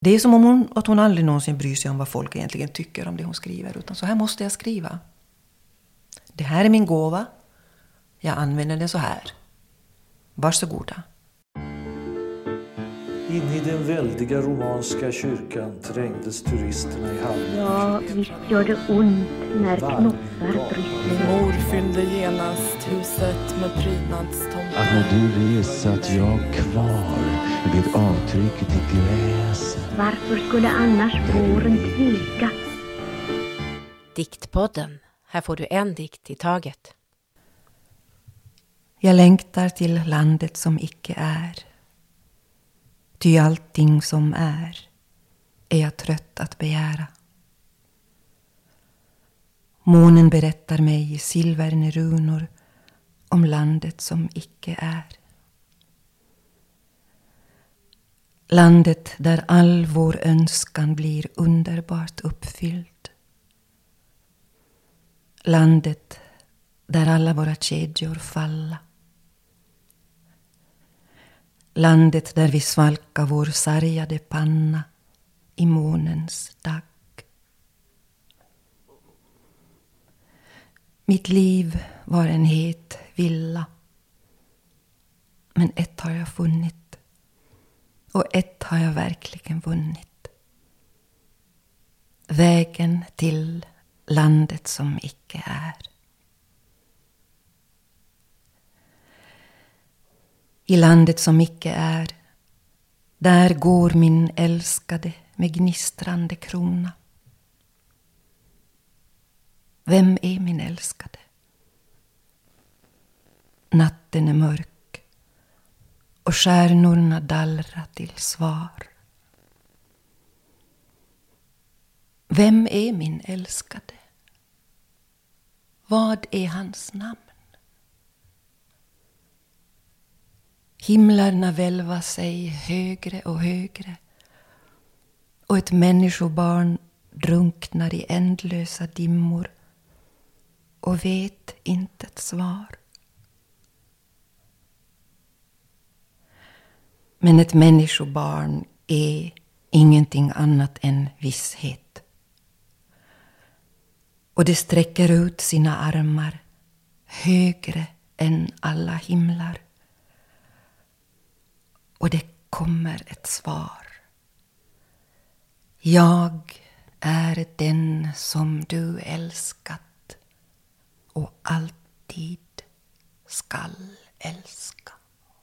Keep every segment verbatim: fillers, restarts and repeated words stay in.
Det är som om hon, att hon aldrig någonsin bryr sig om vad folk egentligen tycker om det hon skriver. Utan så här måste jag skriva. Det här är min gåva. Jag använder den så här. Varsågoda. In i den väldiga romanska kyrkan trängdes turisterna i hallen. Ja, visst gör det ont när knoppar bryter. Mor fyllde genast huset med prydnadstomtar. Att när du resat jag kvar vid avtrycket i gräset. Varför skulle annars våren tveka? Diktpodden. Här får du en dikt i taget. Jag längtar till landet som icke är. Ty allting som är, är jag trött att begära. Månen berättar mig i silverne runor om landet som icke är. Landet där all vår önskan blir underbart uppfylld. Landet där alla våra kedjor falla. Landet där vi svalkar vår sargade panna i månens dag. Mitt liv var en het villa. Men ett har jag funnit. Och ett har jag verkligen vunnit. Vägen till landet som icke är. I landet som icke är, där går min älskade med gnistrande krona. Vem är min älskade? Natten är mörk och stjärnorna dallrar till svar. Vem är min älskade? Vad är hans namn? Himlarna välvar sig högre och högre och ett människobarn drunknar i ändlösa dimmor och vet inte ett svar. Men ett människobarn är ingenting annat än visshet. Och det sträcker ut sina armar högre än alla himlar. Och det kommer ett svar. Jag är den som du älskat och alltid skall älska.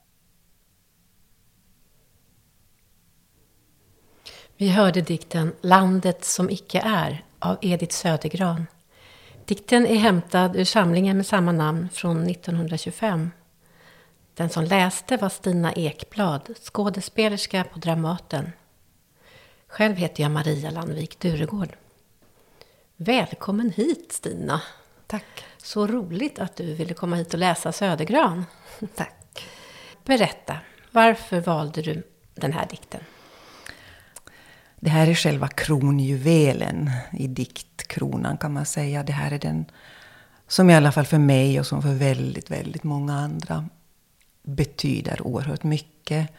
Vi hörde dikten Landet som icke är av Edith Södergran. Dikten är hämtad ur samlingen med samma namn från nittonhundratjugofem. Den som läste var Stina Ekblad, skådespelerska på Dramaten. Själv heter jag Maria Landvik Duregård. Välkommen hit, Stina. Tack. Så roligt att du ville komma hit och läsa Södergran. Tack. Berätta, varför valde du den här dikten? Det här är själva kronjuvelen i diktkronan, kan man säga. Det här är den som i alla fall för mig och som för väldigt, väldigt många andra betyder oerhört mycket,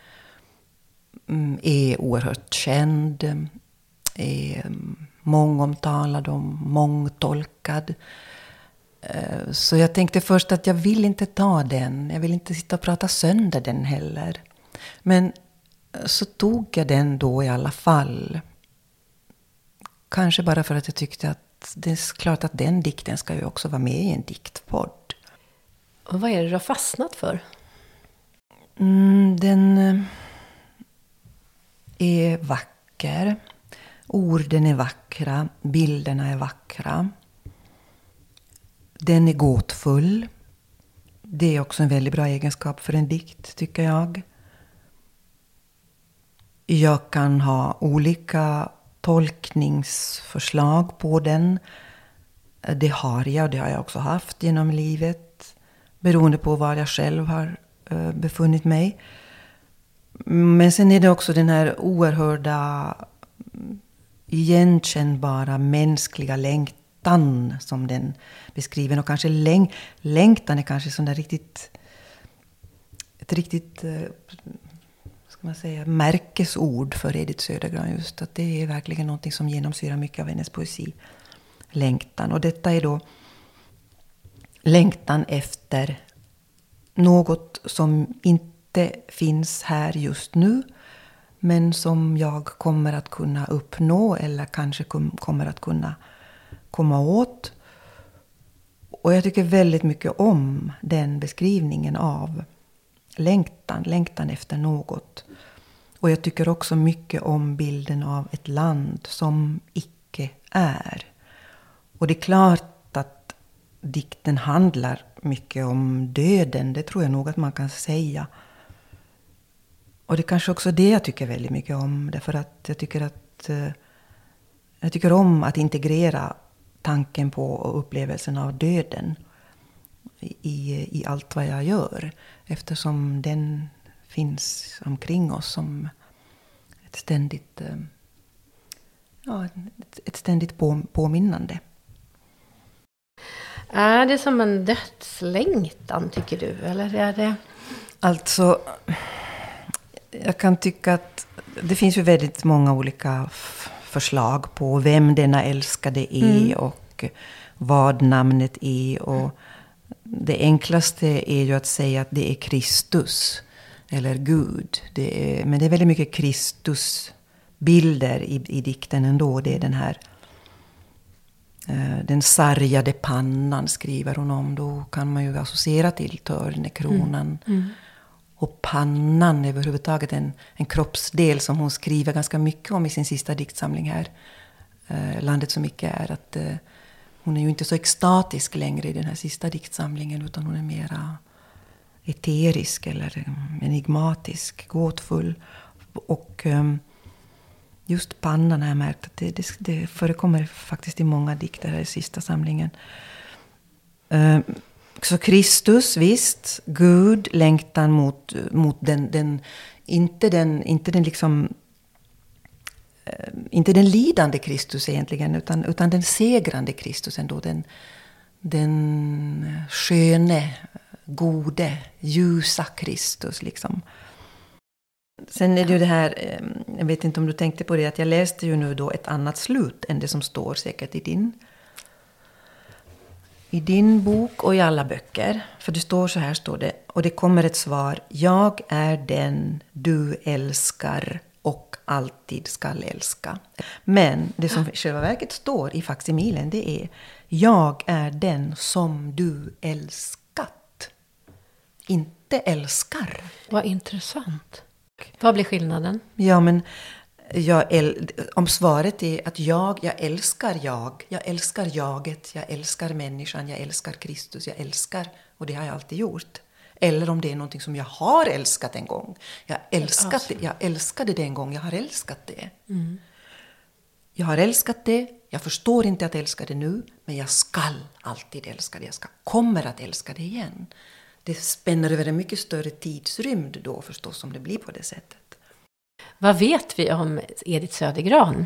är oerhört känd, är mångomtalad och mångtolkad. Så jag tänkte först att jag vill inte ta den, jag vill inte sitta och prata sönder den heller. Men så tog jag den då i alla fall. Kanske bara för att jag tyckte att det är klart att den dikten ska ju också vara med i en diktpodd. Och vad är det du har fastnat för? Mm, den är vacker. Orden är vackra. Bilderna är vackra. Den är gåtfull. Det är också en väldigt bra egenskap för en dikt, tycker jag. Jag kan ha olika tolkningsförslag på den. Det har jag och det har jag också haft genom livet. Beroende på var jag själv har befunnit mig. Men sen är det också den här oerhörda igenkännbara mänskliga längtan som den beskriver. Och kanske läng- längtan är kanske sån där riktigt ett riktigt ska man säga, märkesord för Edith Södergran. Just att det är verkligen någonting som genomsyrar mycket av hennes poesi. Längtan. Och detta är då längtan efter något som inte finns här just nu, men som jag kommer att kunna uppnå eller kanske kom, kommer att kunna komma åt. Och jag tycker väldigt mycket om den beskrivningen av längtan, längtan efter något. Och jag tycker också mycket om bilden av ett land som icke är. Och det är klart att dikten handlar mycket om döden, det tror jag nog att man kan säga. Och det är kanske också det jag tycker väldigt mycket om, därför att jag tycker att jag tycker om att integrera tanken på och upplevelsen av döden i, i allt vad jag gör, eftersom den finns omkring oss som ett ständigt, ja, ett, ett ständigt på, påminnande. Är det som en dödslängtan, tycker du? Eller är det... Alltså, jag kan tycka att det finns ju väldigt många olika f- förslag på vem denna älskade är mm. och vad namnet är. Och det enklaste är ju att säga att det är Kristus eller Gud. Det är, men det är väldigt mycket Kristusbilder i, i dikten ändå. Det är den här den sargade pannan skriver hon om. Då kan man ju associera till törnekronan. Mm. Mm. Och pannan är överhuvudtaget en, en kroppsdel som hon skriver ganska mycket om i sin sista diktsamling här. Eh, Landet som icke är. Att, eh, hon är ju inte så extatisk längre i den här sista diktsamlingen, utan hon är mera eterisk eller enigmatisk, gåtfull. Och eh, just pannan har jag märkt att det, det, det förekommer faktiskt i många dikter här i sista samlingen. Uh, så Kristus, visst. Gud, längtan mot, mot den, den, inte den, inte den liksom, uh, inte den lidande Kristus egentligen, utan, utan den segrande Kristus ändå. Den, den sköne, gode, ljusa Kristus liksom. Sen är det ju det här, jag vet inte om du tänkte på det, att jag läste ju nu då ett annat slut än det som står säkert i din, i din bok och i alla böcker. För det står så här, står det, och det kommer ett svar: jag är den du älskar och alltid skall älska. Men det som i själva verket står i faksimilen, det är: jag är den som du älskat, inte älskar. Vad intressant. Vad blir skillnaden? Ja, men jag äl- om svaret är att jag, jag älskar jag. Jag älskar jaget, jag älskar människan, jag älskar Kristus, jag älskar. Och det har jag alltid gjort. Eller om det är någonting som jag har älskat en gång. Jag, älskat det, jag älskade det en gång, jag har älskat det. Mm. Jag har älskat det, jag förstår inte att älska det nu. Men jag skall alltid älska det, jag ska, kommer att älska det igen. Det spänner över en mycket större tidsrymd då förstås, om det blir på det sättet. Vad vet vi om Edith Södergran?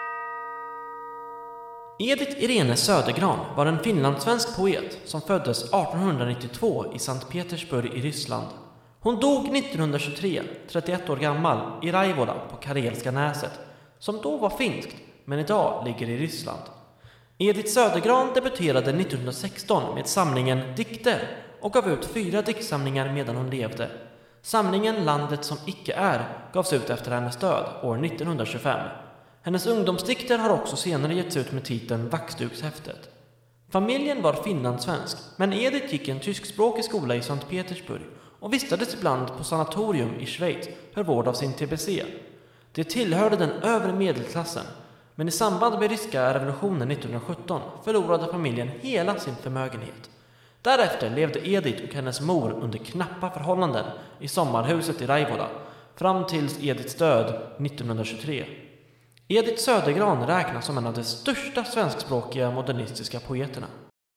Edith Irene Södergran var en finlandssvensk poet som föddes arton nittiotvå i Sankt Petersburg i Ryssland. Hon dog nittonhundratjugotre, trettioett år gammal, i Raivola på Karelska näset, som då var finskt men idag ligger i Ryssland. Edith Södergran debuterade nittonhundrasexton med samlingen Dikter och gav ut fyra diktsamlingar medan hon levde. Samlingen Landet som icke är gavs ut efter hennes död år nittonhundratjugofem. Hennes ungdomsdikter har också senare getts ut med titeln Vaxdukshäftet. Familjen var finlandssvensk, men Edith gick i en tyskspråkig skola i Sankt Petersburg och vistades ibland på sanatorium i Schweiz för vård av sin T B C. Det tillhörde den övre medelklassen, men i samband med ryska revolutionen nittonhundrasjutton förlorade familjen hela sin förmögenhet. Därefter levde Edith och hennes mor under knappa förhållanden i sommarhuset i Raivola fram tills Ediths död nittonhundratjugotre. Edith Södergran räknas som en av de största svenskspråkiga modernistiska poeterna.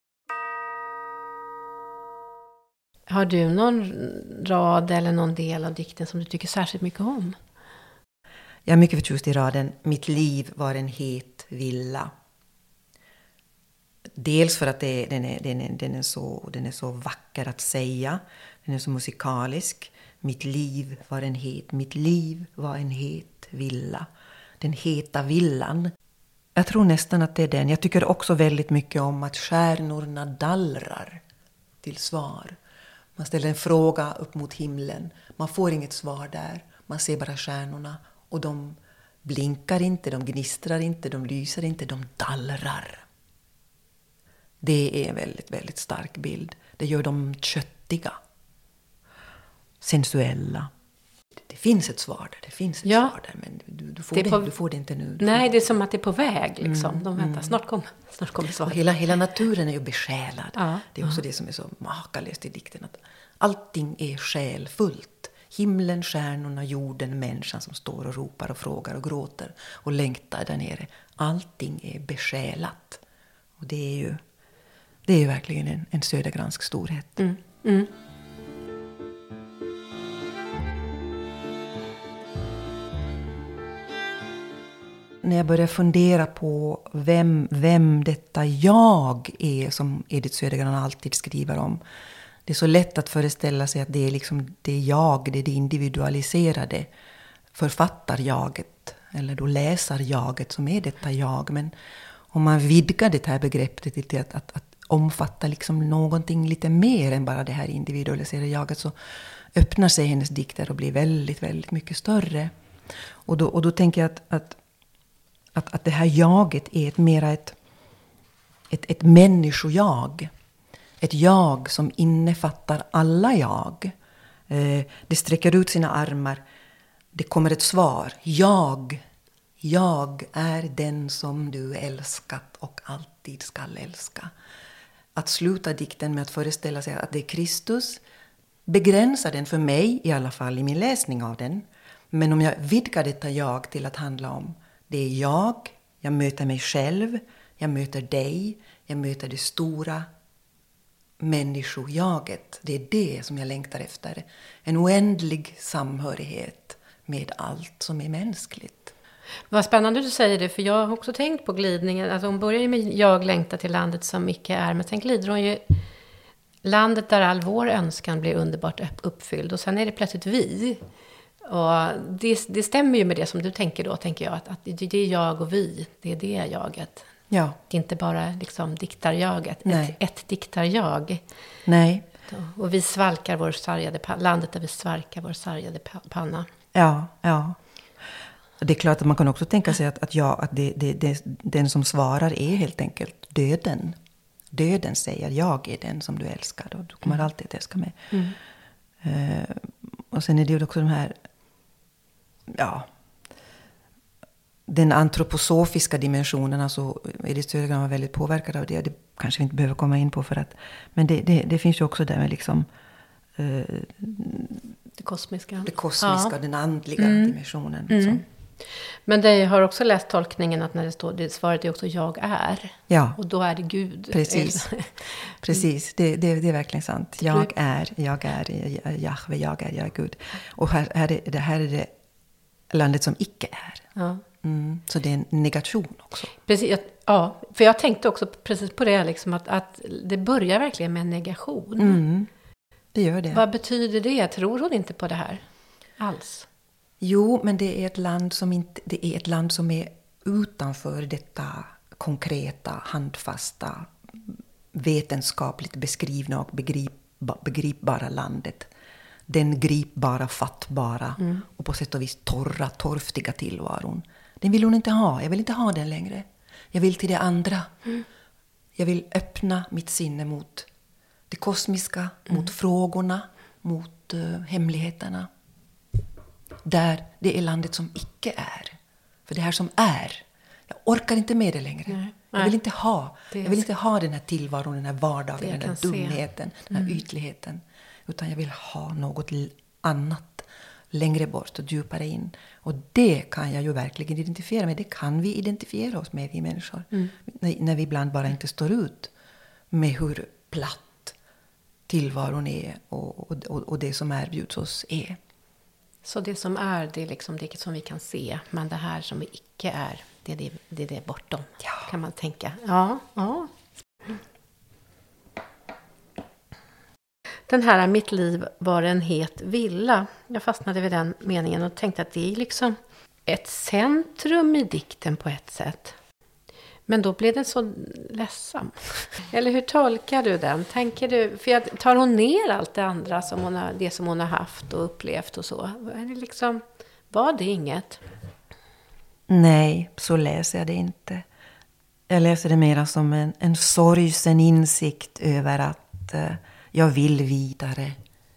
Har du någon rad eller någon del av dikten som du tycker särskilt mycket om? Jag är mycket förtjust i raden: mitt liv var en het villa. Dels för att det, den, är, den, är, den, är så, den är så vacker att säga. Den är så musikalisk. Mitt liv var en het, mitt liv var en het villa. Den heta villan. Jag tror nästan att det är den. Jag tycker också väldigt mycket om att stjärnorna dallrar till svar. Man ställer en fråga upp mot himlen. Man får inget svar där. Man ser bara stjärnorna. Och de blinkar inte, de gnistrar inte, de lyser inte, de dallrar. Det är en väldigt, väldigt stark bild. Det gör dem köttiga. Sensuella. Det finns ett svar där, det finns ett Ja. svar där, men du, du, får Det är det, på- du får det inte nu. Du Nej, får det är som att det är på väg. Liksom. Mm, De väntar, mm. snart kommer snart kommer Och svaret. hela, hela naturen är ju besjälad. Ja, Det är också ja. det som är så makalöst i dikten. Att allting är själfullt. Himlen, stjärnorna, jorden, människan som står och ropar och frågar och gråter och längtar där nere. Allting är besjälat. Och det är ju, det är ju verkligen en, en södergransk storhet. Mm. Mm. När jag börjar fundera på vem, vem detta jag är som Edith Södergran alltid skriver om. Det är så lätt att föreställa sig att det är, liksom, det är jag, det är det individualiserade författarjaget. Eller då läsarjaget som är detta jag. Men om man vidgar det här begreppet till att, att, att omfatta liksom någonting lite mer än bara det här individualiserade jaget, så öppnar sig hennes dikter och blir väldigt, väldigt mycket större. Och då, och då tänker jag att, att Att, att det här jaget är ett mera ett, ett, ett människojag. Ett jag som innefattar alla jag. Eh, det sträcker ut sina armar. Det kommer ett svar. Jag. Jag är den som du älskat och alltid skall älska. Att sluta dikten med att föreställa sig att det är Kristus begränsar den för mig, i alla fall i min läsning av den. Men om jag vidgar detta jag till att handla om det är jag, jag möter mig själv, jag möter dig, jag möter det stora människojaget. Det är det som jag längtar efter. En oändlig samhörighet med allt som är mänskligt. Vad spännande du säger det, för jag har också tänkt på glidningen. Alltså hon börjar ju med jag längtar till landet som icke är, men sen glider hon ju landet där all vår önskan blir underbart uppfylld, och sen är det plötsligt vi. Och det, det stämmer ju med det som du tänker då, tänker jag. Att, att det är jag och vi, det är det jaget. Ja. Det är inte bara liksom diktarjaget, ett, ett diktarjag. Nej. Och vi svalkar vår sargade panna, landet där vi svalkar vår sargade panna. Ja, ja. Det är klart att man kan också tänka sig att, att, jag, att det, det, det, den som svarar är helt enkelt döden. Döden säger jag är den som du älskar, och du kommer alltid att älska mig. Mm. Uh, och sen är det ju också de här, ja, den antroposofiska dimensionen. Alltså Edith Södergran var väldigt påverkad av det. Det kanske vi inte behöver komma in på, för att, men det, det, det finns ju också där med liksom uh, det kosmiska, det kosmiska, ja. Den andliga mm. dimensionen. Mm. Som, men det har också läst tolkningen att när det står, det svaret är också jag är. Ja. Och då är det Gud. Precis. Precis. Det, det, det är verkligen sant. Jag är, jag är, Jahve, jag är, jag är Gud. Och här, här, är, det här är det landet som icke är. Ja. Mm. Så det är en negation också. Precis, ja, för jag tänkte också precis på det, liksom, att, att det börjar verkligen med en negation. Mm. Det gör det. Vad betyder det? Tror hon inte på det här alls? Jo, men det är ett land som inte, det är ett land som är utanför detta konkreta, handfasta, vetenskapligt beskrivna och begripba, begripbara landet. Den gripbara, fattbara mm. och på sätt och vis torra, torftiga tillvaron. Den vill hon inte ha. Jag vill inte ha den längre. Jag vill till det andra. Mm. Jag vill öppna mitt sinne mot det kosmiska, mm. mot frågorna, mot uh, hemligheterna. Där det är landet som icke är. För det här som är, jag orkar inte med det längre. Nej, jag vill inte ha, jag vill inte ha den här tillvaron, den här vardagen, den här dumheten, se. den här mm. ytligheten. Utan jag vill ha något annat längre bort och djupare in. Och det kan jag ju verkligen identifiera med. Det kan vi identifiera oss med, vi människor. Mm. När, när vi ibland bara inte står ut med hur platt tillvaron är och, och, och det som erbjuds oss är. Så det som är, det är liksom det som vi kan se. Men det här som vi icke är, det är det, det, är det bortom. Ja. Kan man tänka. Ja, ja. Den här mitt liv var en het villa. Jag fastnade vid den meningen och tänkte att det är liksom ett centrum i dikten på ett sätt. Men då blev den så ledsam. Eller hur tolkar du den? Tänker du, för jag, tar hon ner allt det andra som hon har, det som hon har haft och upplevt och så? Är det liksom, var det inget? Nej, så läser jag det inte. Jag läser det mera som en, en sorgsen insikt över att eh, jag vill vidare.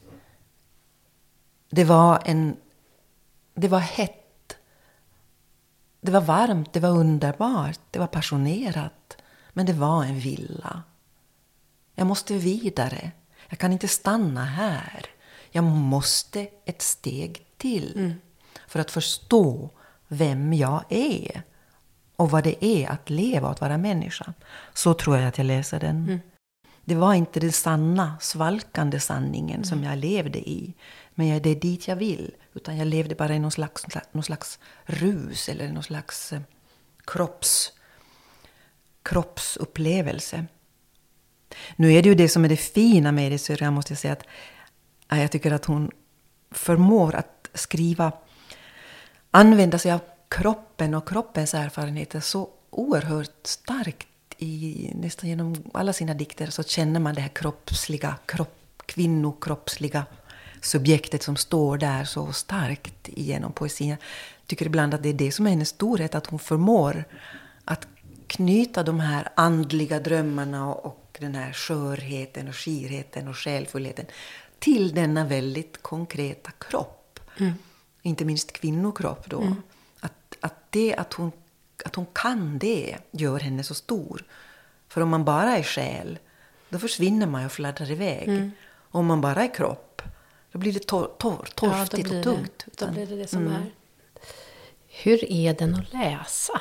Det var en, det var hett. Det var varmt, det var underbart, det var passionerat. Men det var en villa. Jag måste vidare. Jag kan inte stanna här. Jag måste ett steg till. Mm. För att förstå vem jag är. Och vad det är att leva och att vara människa. Så tror jag att jag läser den. Mm. Det var inte den sanna, svalkande sanningen mm. som jag levde i. Men det är dit jag vill. Utan jag levde bara i någon slags, någon slags rus. Eller någon slags kropps, kroppsupplevelse. Nu är det ju det som är det fina med det. Så jag måste säga att jag tycker att hon förmår att skriva. Använda sig av kroppen och kroppens erfarenheter så oerhört starkt. I, nästan genom alla sina dikter så känner man det här kroppsliga, kropp, kvinnokroppsliga subjektet som står där så starkt genom poesin. Jag tycker ibland att det är det som är hennes storhet, att hon förmår att knyta de här andliga drömmarna och den här skörheten och skirheten och själfullheten till denna väldigt konkreta kropp. Mm. Inte minst kvinnokropp då. Mm. Att, att det att hon, att hon kan det gör henne så stor. För om man bara är själ, då försvinner man och fladdrar iväg. Mm. Om man bara är kropp, då blir det tor, tor, torftigt ja, och tungt. Det. Då blir det det som mm. är. Hur är den att läsa?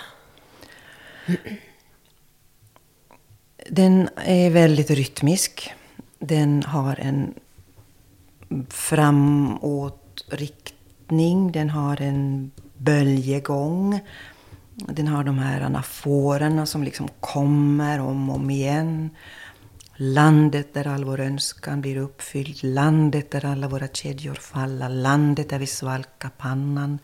Den är väldigt rytmisk. Den har en framåtriktning. Den har en böljegång. Den har de här anaforerna som liksom kommer om och om igen. Landet där all vår önskan blir uppfylld. Landet där alla våra kedjor faller. Landet där vi svalkar pannan.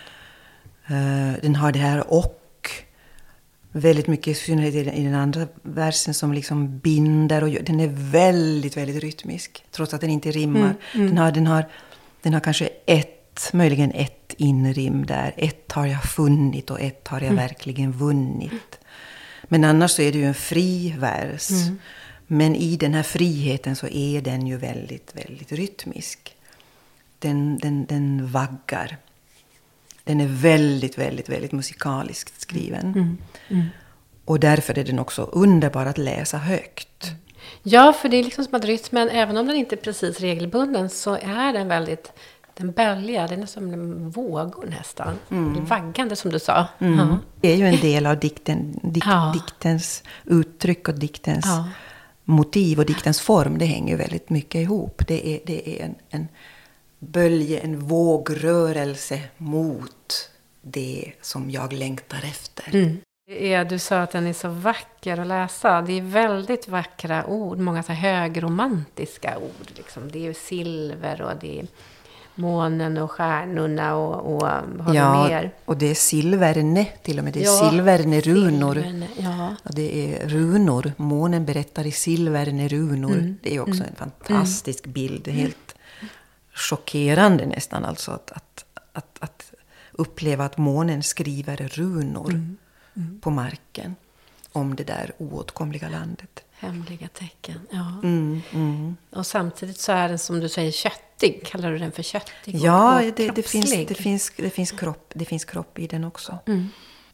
Den har det här och. Väldigt mycket i synnerhet i den andra versen som liksom binder. Och den är väldigt, väldigt rytmisk. Trots att den inte rimmar. Mm, mm. Den, har, den, har, den har kanske ett, möjligen ett inrim där. Ett har jag funnit och ett har jag mm. verkligen vunnit. Men annars så är det ju en fri vers. Mm. Men i den här friheten så är den ju väldigt, väldigt rytmisk. Den, den, den vaggar. Den är väldigt, väldigt, väldigt musikaliskt skriven. Mm, mm. Och därför är den också underbar att läsa högt. Ja, för det är liksom som att rytmen, även om den inte är precis regelbunden, så är den väldigt, den bälgar, den är som en vågor nästan. Mm. Vaggande som du sa. Mm. Ja. Det är ju en del av dikten, dik, ja. diktens uttryck och diktens ja. motiv och diktens form. Det hänger väldigt mycket ihop. Det är, det är en... en bölje, en vågrörelse mot det som jag längtar efter. Mm. Ja, du sa att den är så vacker att läsa. Det är väldigt vackra ord, många så högromantiska ord. Liksom. Det är ju silver och det är månen och stjärnorna och, och har ja, mer. Och det är silverne till och med. Det är ja, silverne runor. Silverne, ja. Och det är runor. Månen berättar i silverne runor. Mm. Det är också mm. en fantastisk bild. Helt chockerande nästan alltså att, att, att, att uppleva att månen skriver runor mm. Mm. på marken om det där oåtkomliga landet. Hemliga tecken, ja. Mm, mm. Och samtidigt så är den som du säger köttig. Kallar du den för köttig? Ja, och det, det, finns, det, finns, det, finns kropp, det finns kropp i den också. Mm.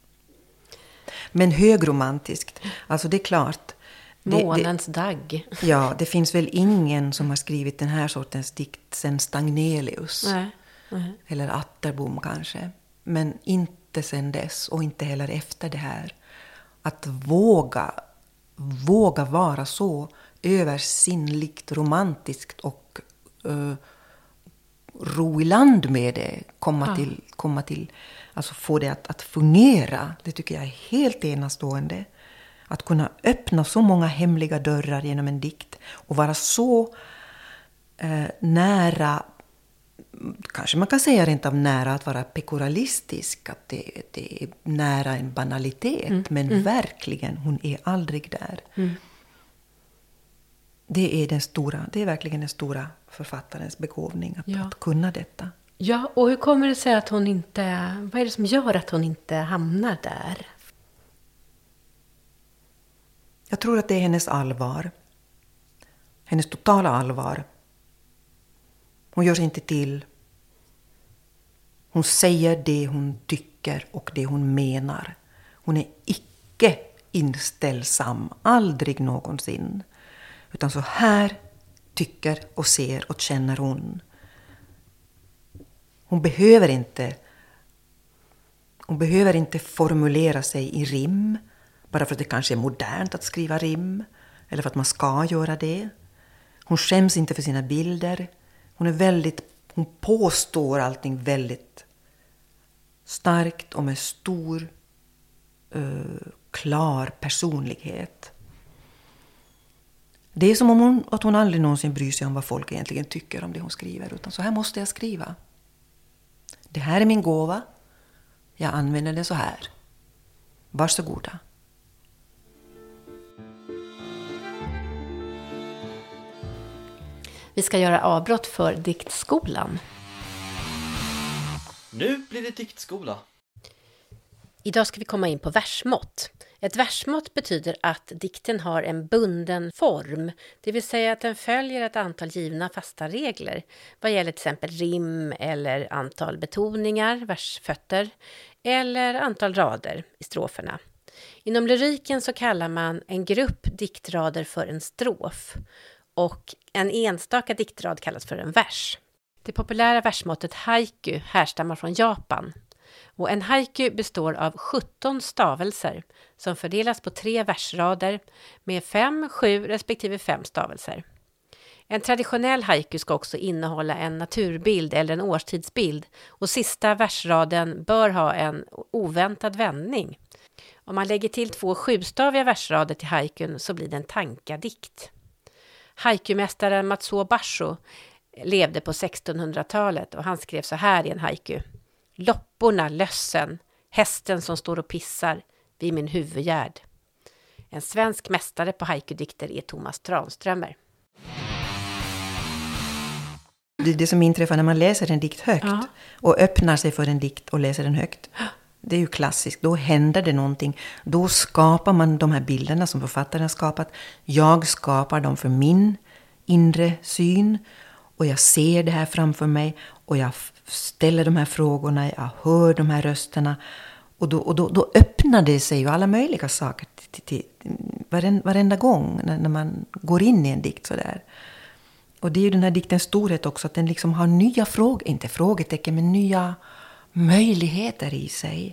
Men högromantiskt, alltså det är klart. Månens det, dagg. Ja, det finns väl ingen som har skrivit den här sortens dikt sen Stagnelius. Nej. Nej. Eller Atterbom kanske. Men inte sen dess och inte heller efter det här. Att våga, våga vara så översinnligt romantiskt och uh, ro i land med det. Komma ja. till, komma till, alltså få det att, att fungera. Det tycker jag är helt enastående. Att kunna öppna så många hemliga dörrar genom en dikt och vara så eh, nära, kanske man kan säga rent av nära att vara pekoralistisk, att det, det är nära en banalitet, mm. men mm. verkligen, hon är aldrig där. Mm. Det är den stora, det är verkligen den stora författarens begåvning att, ja. att kunna detta. Ja, och hur kommer det sig att hon inte, vad är det som gör att hon inte hamnar där? Jag tror att det är hennes allvar. Hennes totala allvar. Hon gör sig inte till. Hon säger det hon tycker och det hon menar. Hon är icke inställsam, aldrig någonsin. Utan så här tycker och ser och känner hon. Hon behöver inte, hon behöver inte formulera sig i rim. Bara för att det kanske är modernt att skriva rim. Eller för att man ska göra det. Hon skäms inte för sina bilder. Hon är väldigt, hon påstår allting väldigt starkt och med stor, uh, klar personlighet. Det är som om hon, att hon aldrig någonsin bryr sig om vad folk egentligen tycker om det hon skriver. Utan så här måste jag skriva. Det här är min gåva. Jag använder det så här. Varsågoda. Vi ska göra avbrott för diktskolan. Nu blir det diktskola. Idag ska vi komma in på versmått. Ett versmått betyder att dikten har en bunden form. Det vill säga att den följer ett antal givna fasta regler. Vad gäller till exempel rim eller antal betoningar, versfötter. Eller antal rader i stroferna. Inom lyriken så kallar man en grupp diktrader för en strof. Och en enstaka diktrad kallas för en vers. Det populära versmåttet haiku härstammar från Japan. Och en haiku består av sjutton stavelser som fördelas på tre versrader med fem, sju respektive fem stavelser. En traditionell haiku ska också innehålla en naturbild eller en årstidsbild och sista versraden bör ha en oväntad vändning. Om man lägger till två sjustaviga versrader till haikun så blir det en tankadikt. Haiku-mästaren Matsuo Basho levde på sextonhundratalet och han skrev så här i en haiku. Lopporna lössen, hästen som står och pissar vid min huvudgärd. En svensk mästare på haikudikter är Thomas Tranströmer. Det är det som inträffar när man läser en dikt högt ja. och öppnar sig för en dikt och läser den högt. Det är ju klassiskt. Då händer det någonting. Då skapar man de här bilderna som författaren har skapat. Jag skapar dem för min inre syn. Och jag ser det här framför mig. Och jag ställer de här frågorna. Jag hör de här rösterna. Och då, och då, då öppnar det sig ju alla möjliga saker till, till, till, varenda, varenda gång när, när man går in i en dikt sådär. Och det är ju den här diktens storhet också. Att den liksom har nya frågor. Inte frågetecken men nya möjligheter i sig.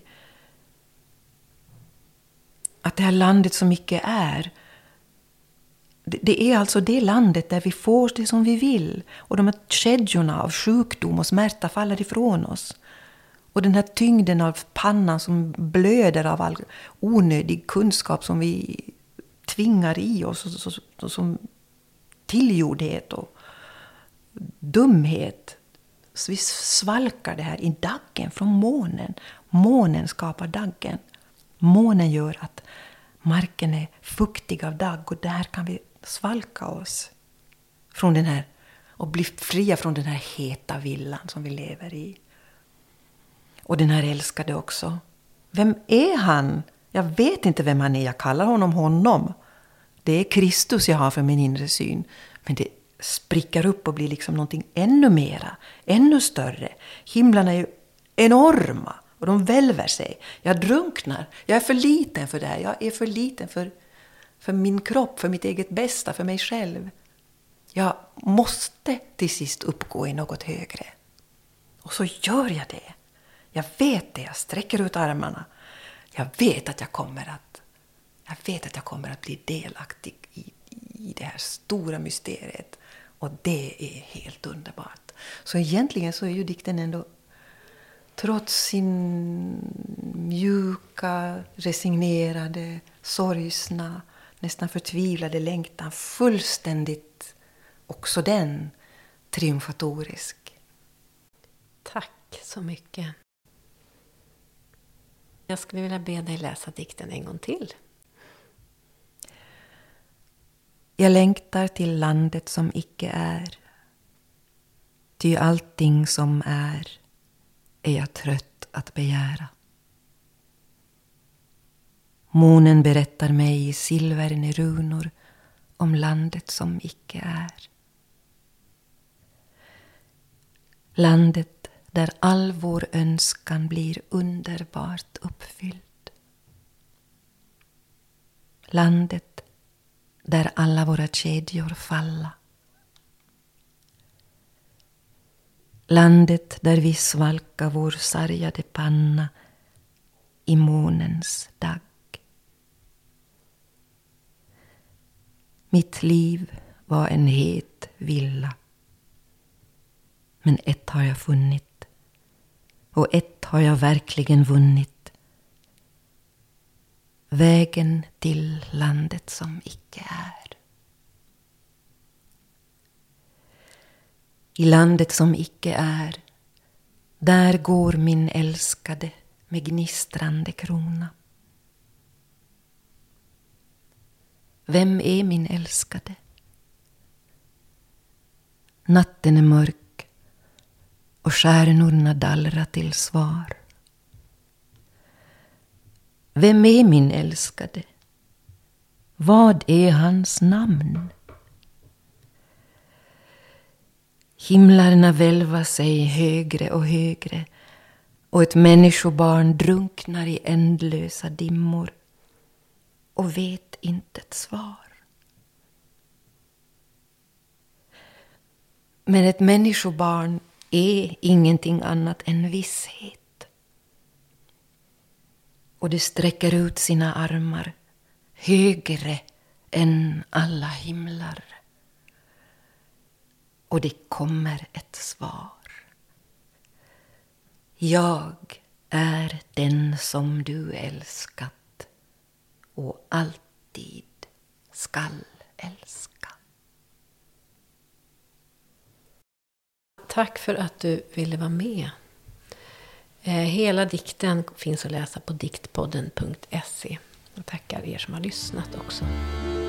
Att det här landet som mycket är. Det, det är alltså det landet där vi får det som vi vill. Och de här kedjorna av sjukdom och smärta faller ifrån oss. Och den här tyngden av pannan som blöder av all onödig kunskap som vi tvingar i oss. Och, och, och, och som tillgjordhet och dumhet. Så vi svalkar det här i daggen från månen. Månen skapar daggen. Månen gör att marken är fuktig av dagg. Och där kan vi svalka oss från den här. Och bli fria från den här heta villan som vi lever i. Och den här älskade också. Vem är han? Jag vet inte vem han är. Jag kallar honom honom. Det är Kristus jag har för min inre syn. Men det sprickar upp och blir liksom någonting ännu mera, ännu större. Himlarna är ju enorma och de välver sig. Jag drunknar. Jag är för liten för det här. Jag är för liten för, för min kropp, för mitt eget bästa, för mig själv. Jag måste till sist uppgå i något högre. Och så gör jag det. Jag vet det. Jag sträcker ut armarna. Jag vet att jag kommer att, jag vet att jag kommer att bli delaktig i, i det här stora mysteriet. Och det är helt underbart. Så egentligen så är ju dikten ändå, trots sin mjuka, resignerade, sorgsna, nästan förtvivlade längtan, fullständigt också den triumfatorisk. Tack så mycket. Jag skulle vilja be dig läsa dikten en gång till. Jag längtar till landet som icke är. Ty allting som är, är jag trött att begära. Månen berättar mig i silverne runor om landet som icke är. Landet där all vår önskan blir underbart uppfylld. Landet där alla våra kedjor falla. Landet där vi svalkar vår sargade panna i månens dag. Mitt liv var en het villa. Men ett har jag funnit. Och ett har jag verkligen vunnit. Vägen till landet som icke är. I landet som icke är, där går min älskade med gnistrande krona. Vem är min älskade? Natten är mörk och stjärnorna dallrar till svar. Vem är min älskade? Vad är hans namn? Himlarna välvar sig högre och högre och ett människobarn drunknar i ändlösa dimmor och vet inte ett svar. Men ett människobarn är ingenting annat än visshet. Och det sträcker ut sina armar högre än alla himlar. Och det kommer ett svar. Jag är den som du älskat och alltid skall älska. Tack för att du ville vara med. Hela dikten finns att läsa på diktpodden punkt se. Jag tackar er som har lyssnat också.